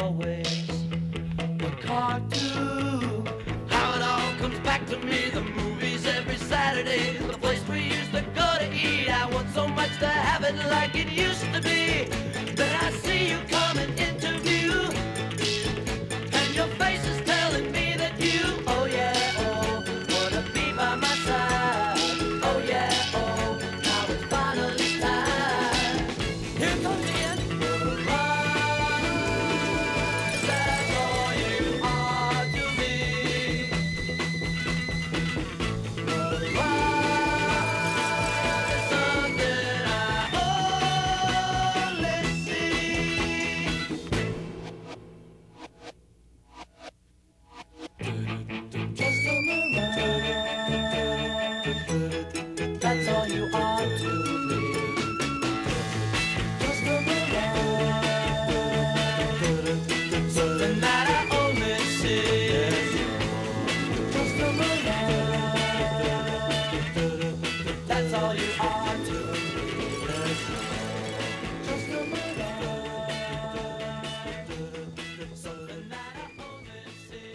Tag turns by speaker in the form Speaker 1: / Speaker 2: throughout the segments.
Speaker 1: always a cartoon. How it all comes back to me, the movies every Saturday, the place we used to go to eat. I want so much to have it like it used to be. Then I see you coming into view, and your face is telling me that you, oh yeah, oh, wanna be by my side. Oh yeah, oh, now it's finally time. Here comes the end. That's all you are to me. Rise, something I only see. Just a mirage. That's all you are to me. Just a mirage. Something that I only see. Just a mirage. That's all you are to me. Just a mirage. Something that I only see.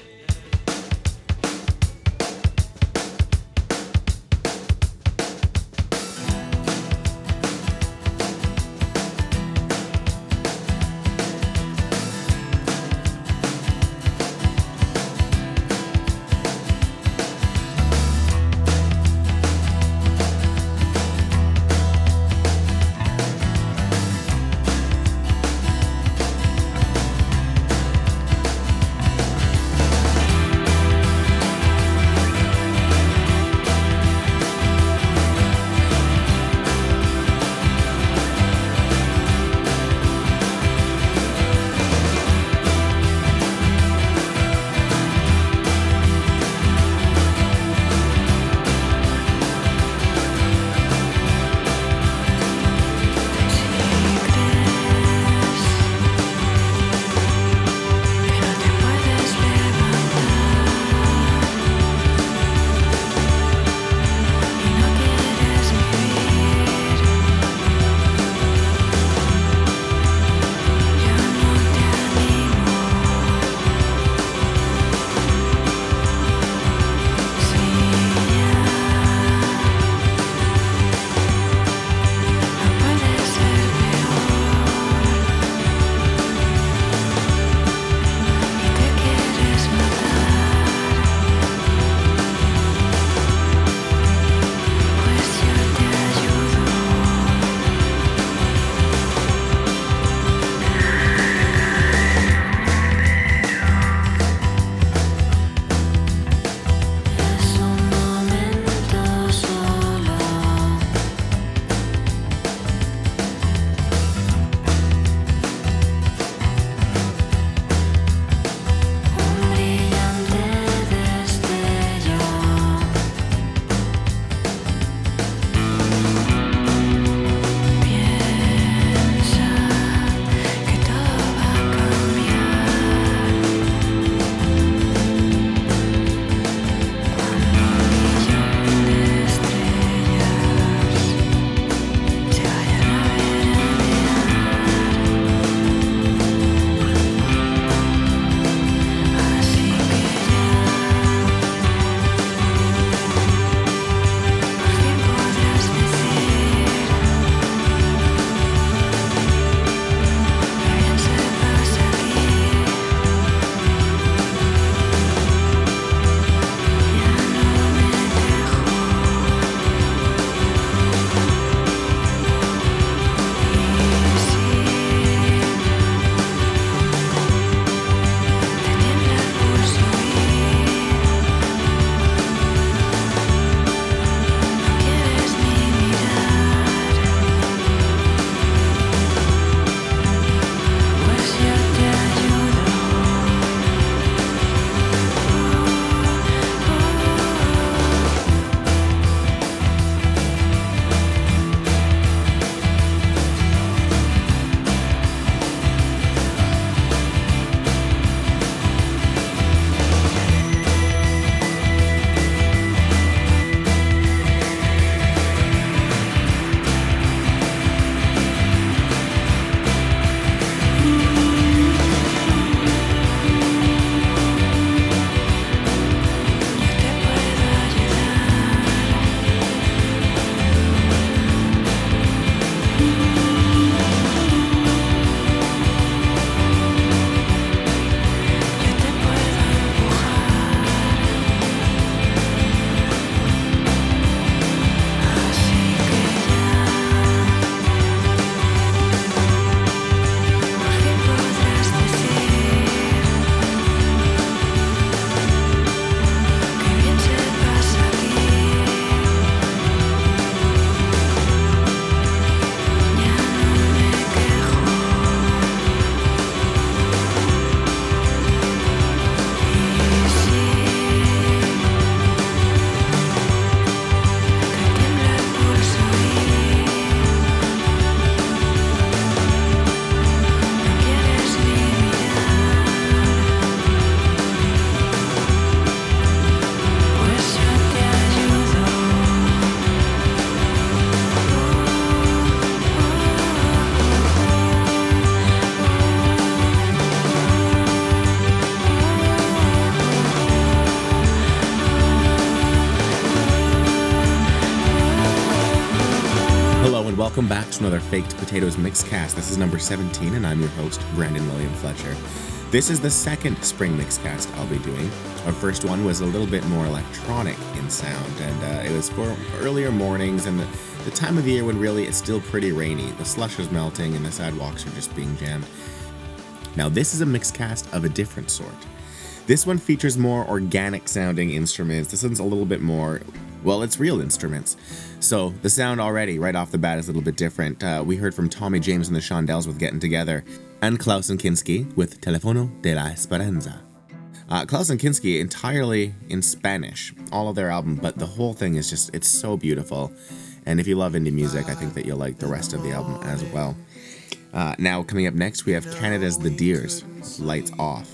Speaker 2: Welcome back to another Faked Potatoes Mixcast. This is number 17, and I'm your host, Brandon William Fletcher. This is the second spring mixcast I'll be doing. Our first one was a little bit more electronic in sound, and it was for earlier mornings and the time of year when really it's still pretty rainy. The slush is melting and the sidewalks are just being jammed. Now, this is a mixcast of a different sort. This one features more organic sounding instruments. This one's a little bit more, well, it's real instruments. So the sound already, right off the bat, is a little bit different. We heard from Tommy James and the Shondells with Getting Together, and Klaus and Kinski with Telefono de la Esperanza. Klaus and Kinski entirely in Spanish, all of their album, but the whole thing is just, it's so beautiful. And if you love indie music, I think that you'll like the rest of the album as well. Now, coming up next, we have Canada's The Deers, Lights Off.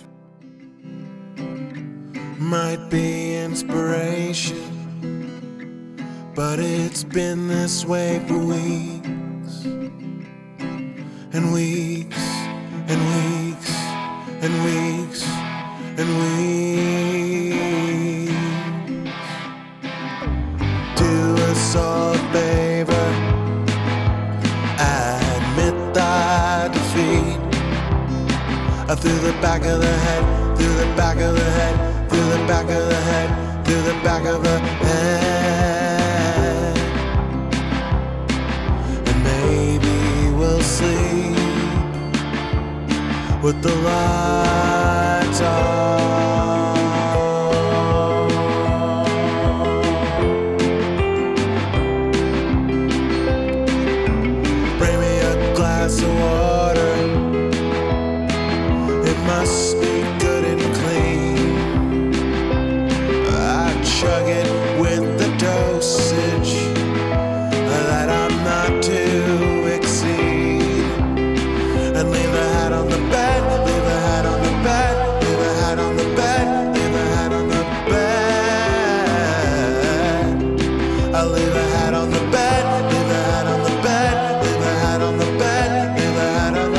Speaker 3: Might be inspiration, but it's been this way for weeks and weeks and weeks and weeks and weeks. Do us all a favor, admit thy defeat. Through the back of the head, through the back of the head, through the back of the head, through the back of the head. And maybe we'll sleep with the lights off. Bring me a glass of water. It must be good and clean. I chug it with the dosage that I'm not to exceed. And leave the hat on the bed, leave the hat on the bed, leave the hat on the bed, leave the hat on the bed. I leave the hat on the bed, leave the hat on the bed, leave the hat on the bed, leave the hat on the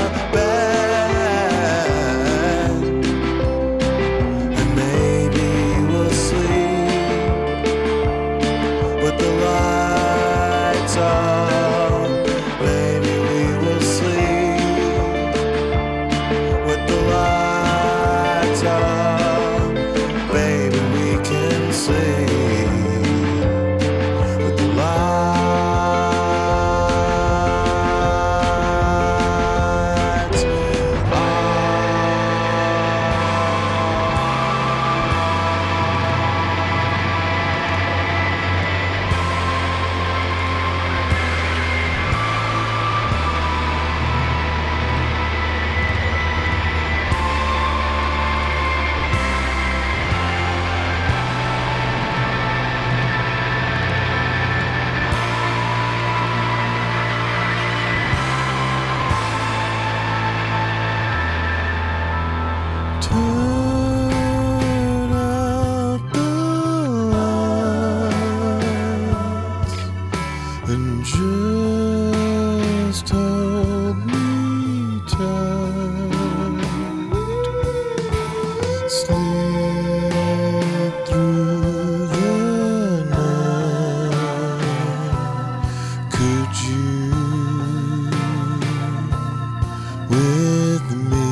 Speaker 3: bed. And maybe we'll sleep with the lights on. Maybe we will sleep with the lights on. Baby, we can sleep with the lights on. Turn out the lights and just hold me tight. Sleep through the night. Could you with me?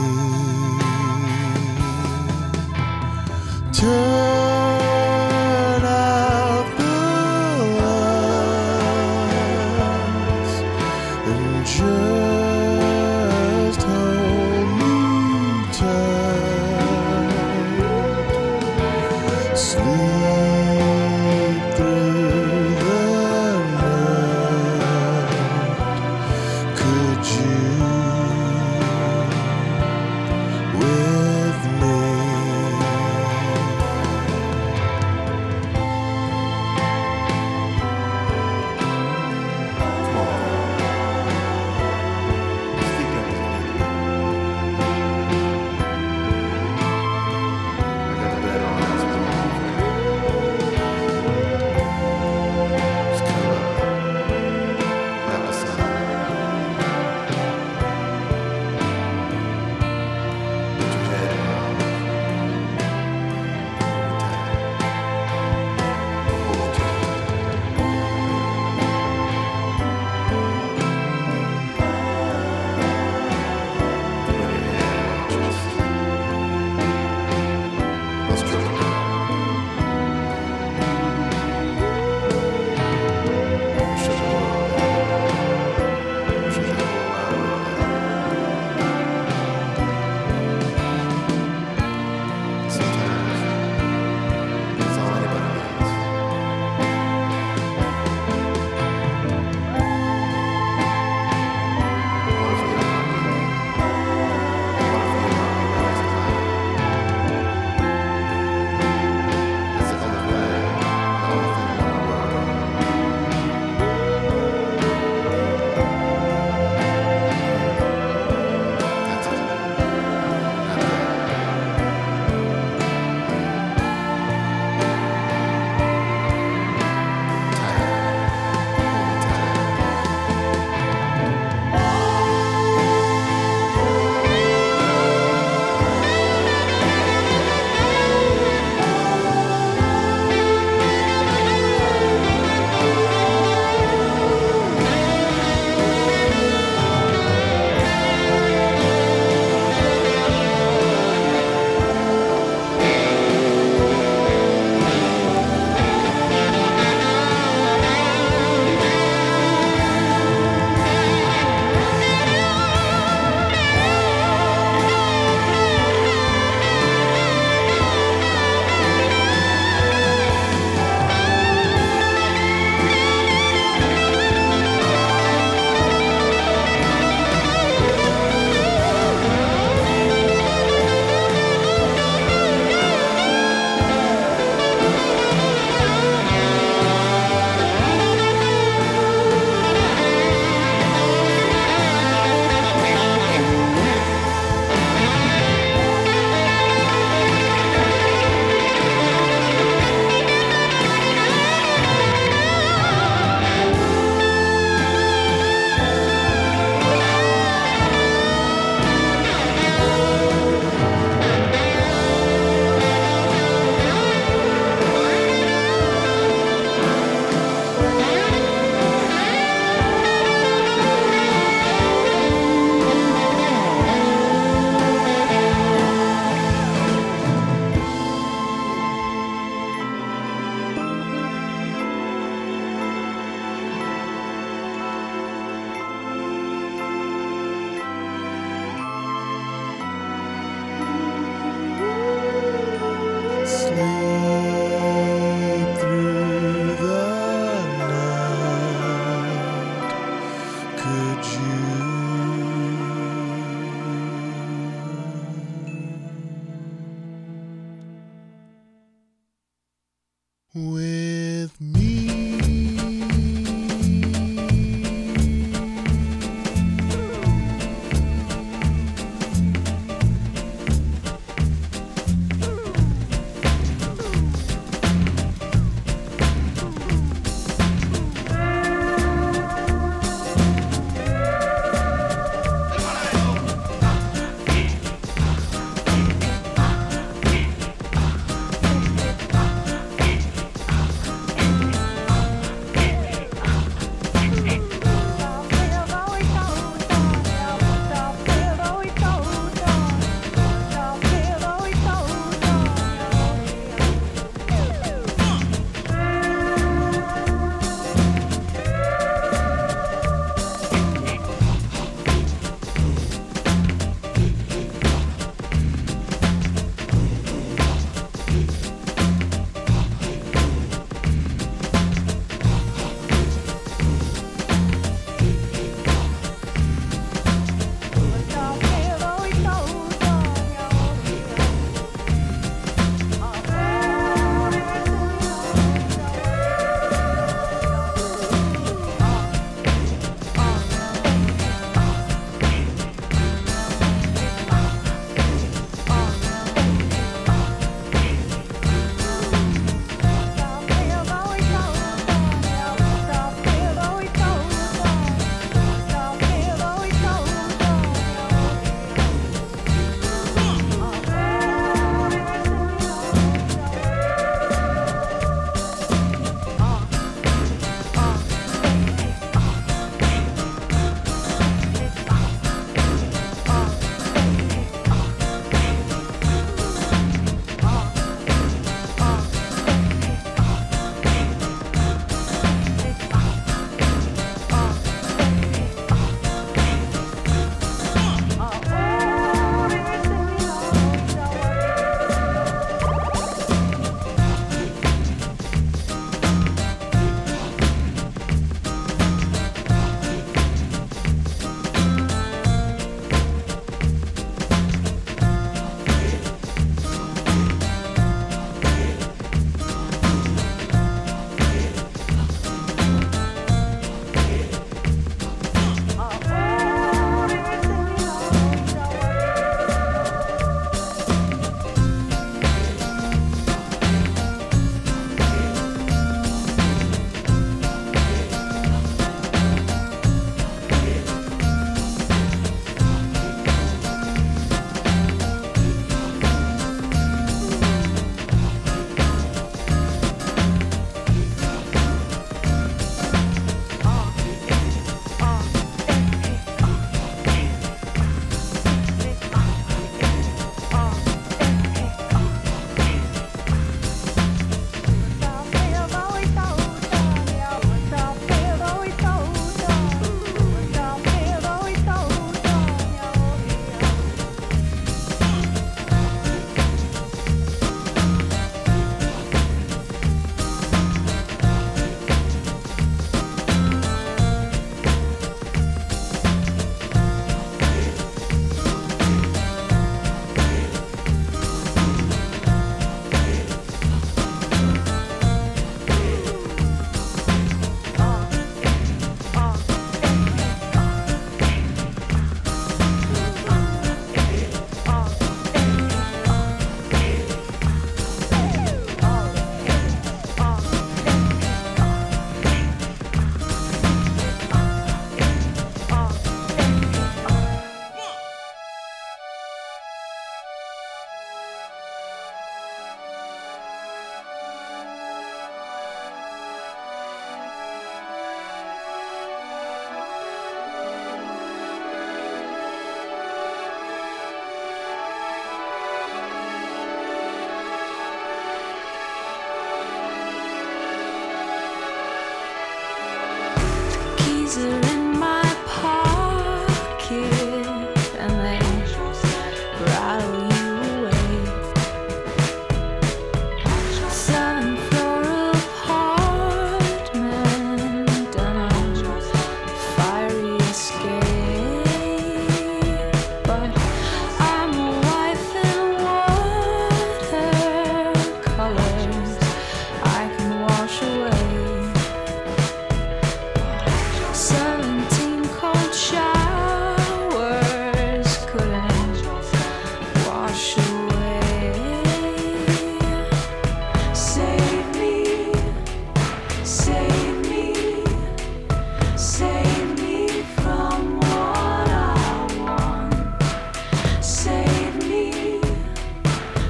Speaker 3: Turn out the lights and just hold me tight. Sleep through the night. Could you with me? I got the bed on. with me.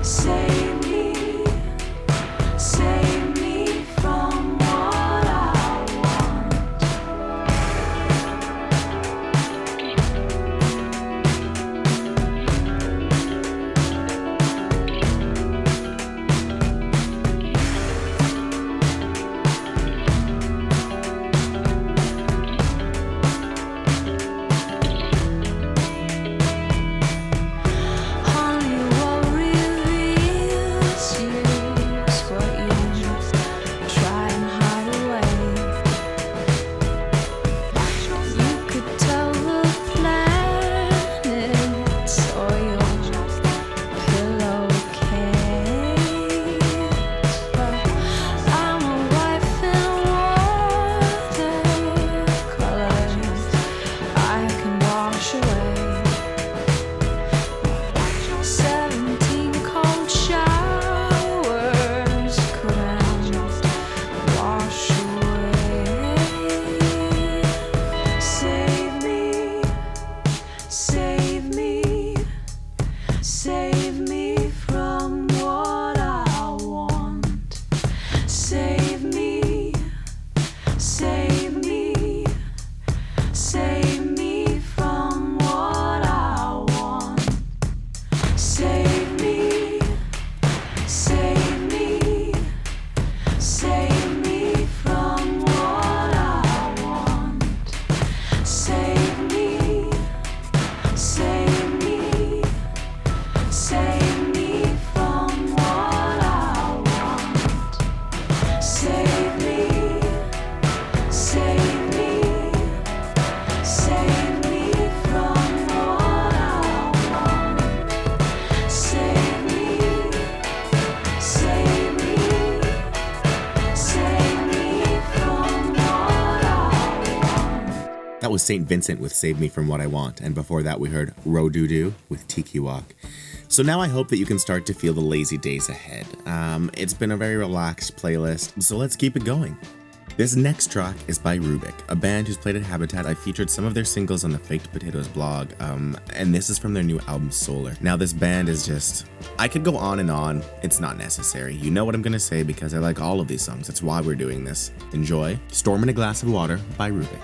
Speaker 2: That was St. Vincent with Save Me From What I Want, and before that we heard Ro-Doo-Doo with Tiki Walk. So now I hope that you can start to feel the lazy days ahead. It's been a very relaxed playlist, so let's keep it going. This next track is by Rubik, a band who's played at Habitat. I featured some of their singles on the Faked Potatoes blog, and this is from their new album Solar. Now this band is just, I could go on and on, it's not necessary. You know what I'm gonna say because I like all of these songs, that's why we're doing this. Enjoy Storm in a Glass of Water by Rubik.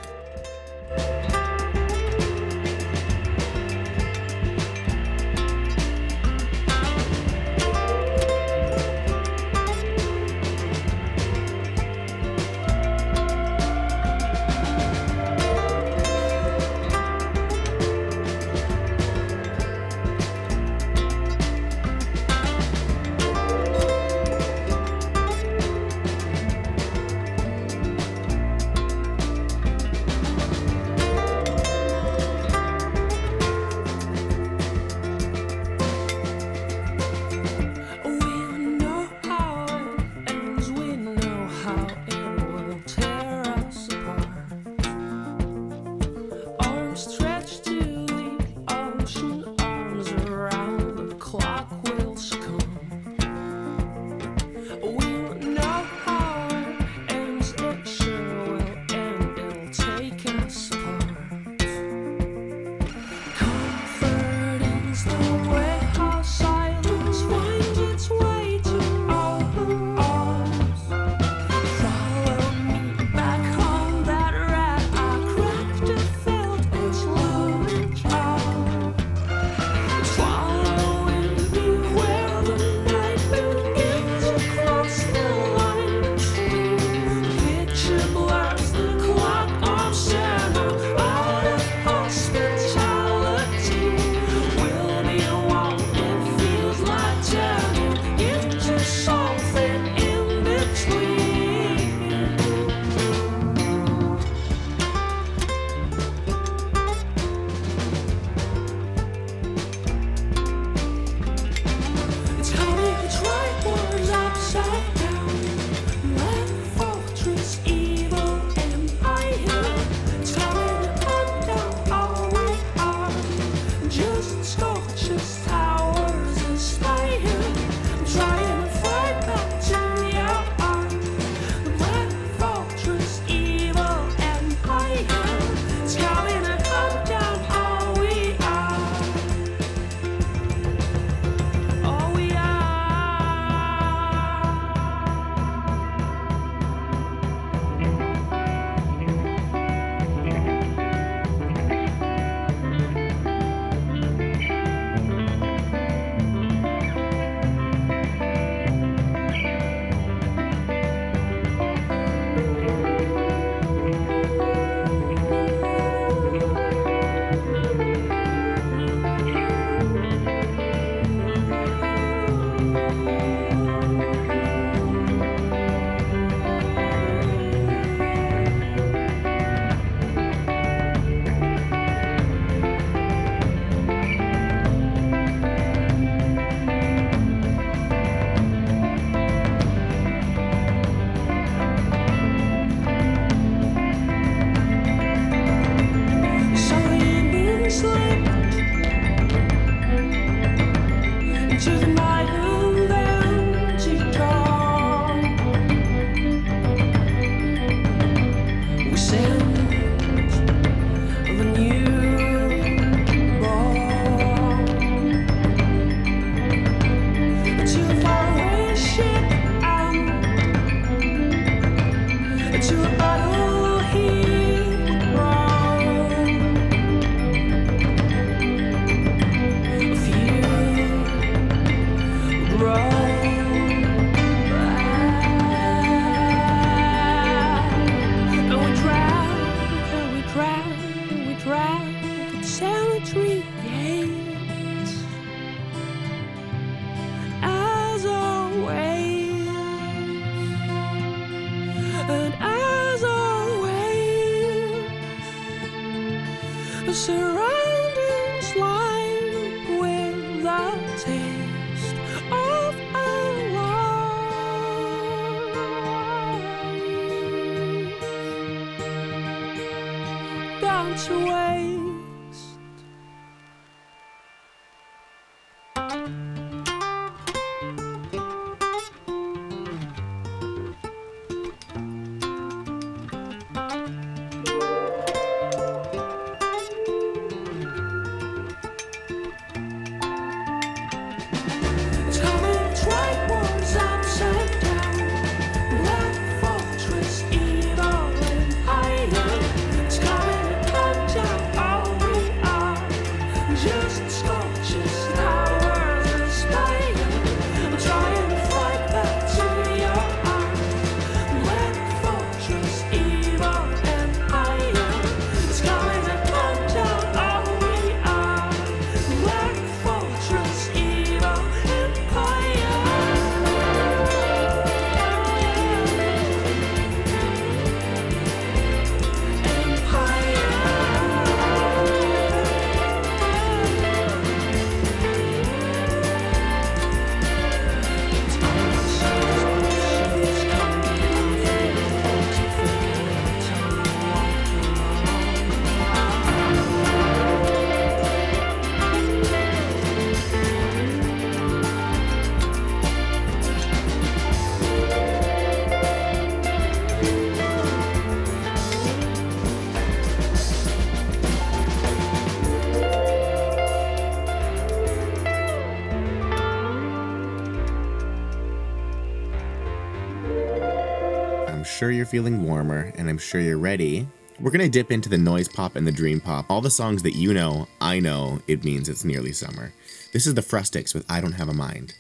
Speaker 4: surroundings lined with the taste of a life down to waste. It's coming, tribe wars upside down. Black fortress, evil empire. It's coming to come down, all we are. Just scorches, towers aspire. I'm trying to fight back to your arms. Black fortress, evil empire. It's coming to come down, all we are. Black fortress, evil empire.
Speaker 2: I'm sure you're feeling warmer, and I'm sure you're ready. We're gonna dip into the noise pop and the dream pop. All the songs that you know, I know, it means it's nearly summer. This is the Frustics with I Don't Have a Mind.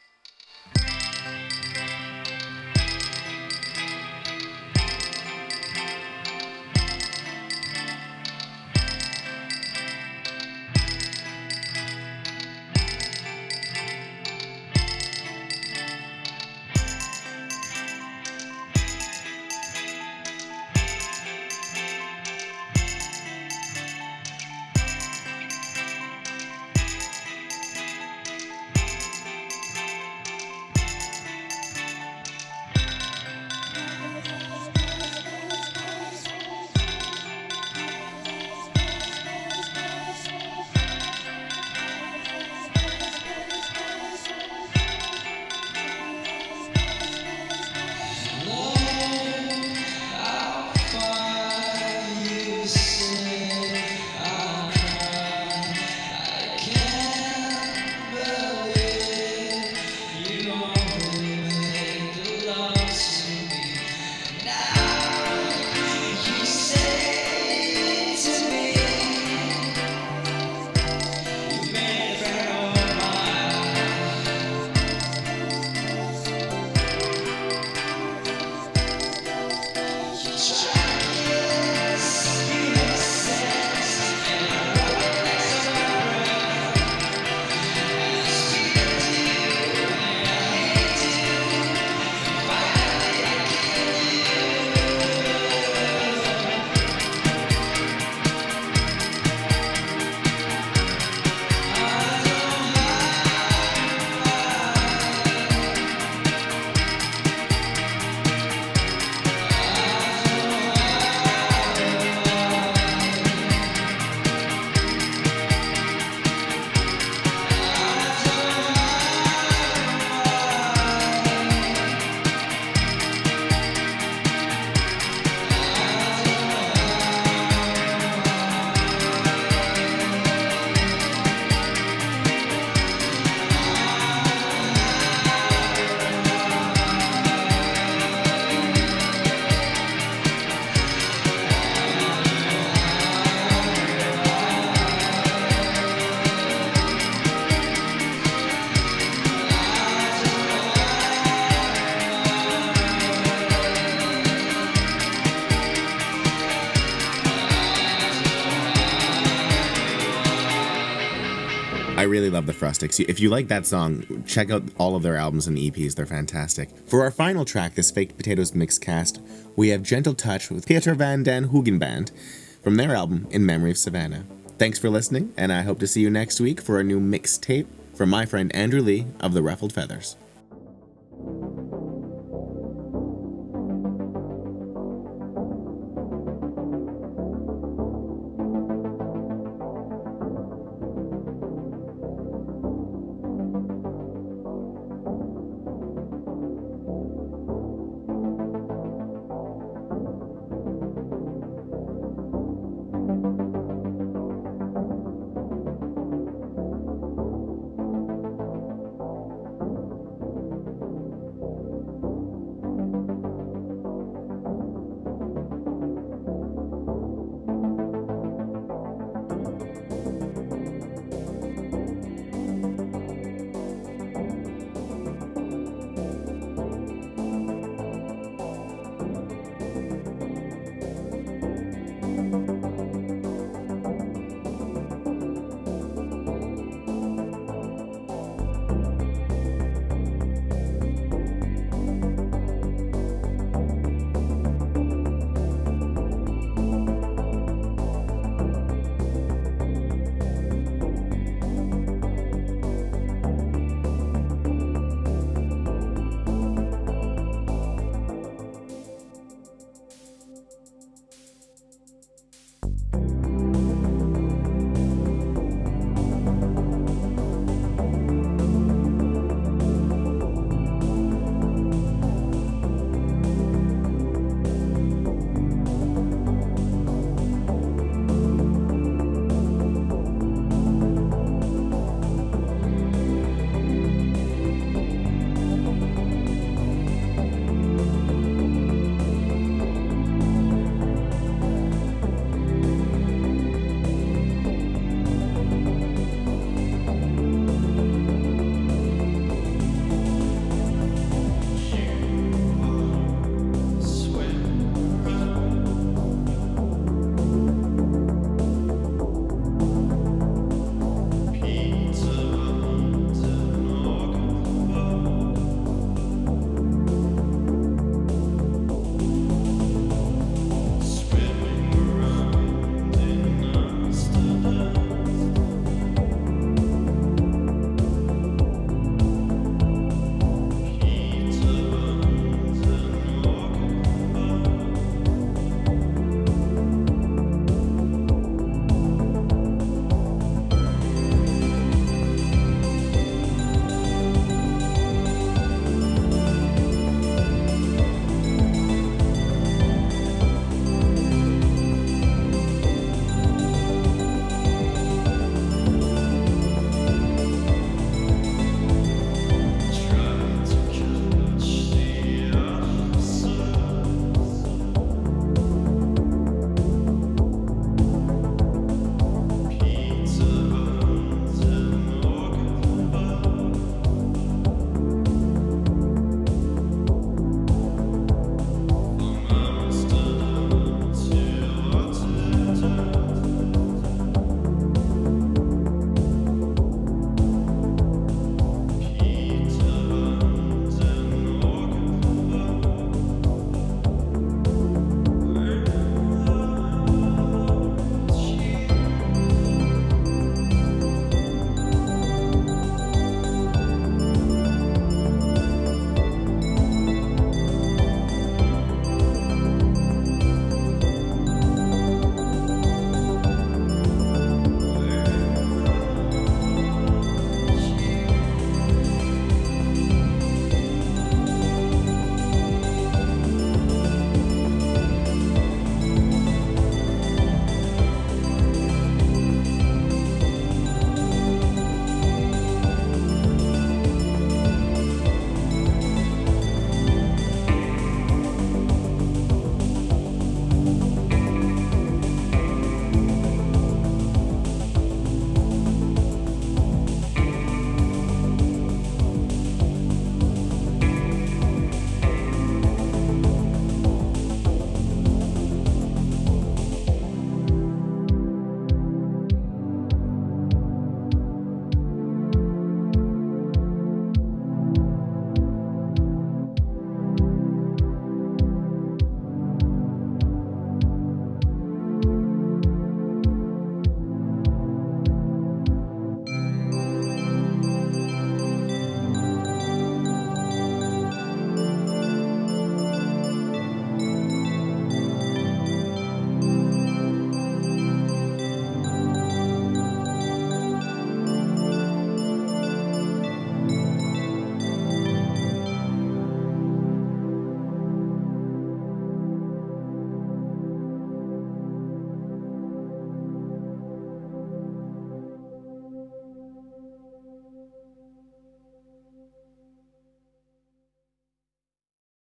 Speaker 2: I really love the Frustics. If you like that song, check out all of their albums and EPs. They're fantastic. For our final track, this Faked Potatoes Mixcast, we have Gentle Touch with Peter van den Hoogenband from their album In Memory of Savannah. Thanks for listening, and I hope to see you next week for a new mixtape from my friend Andrew Lee of the Ruffled Feathers.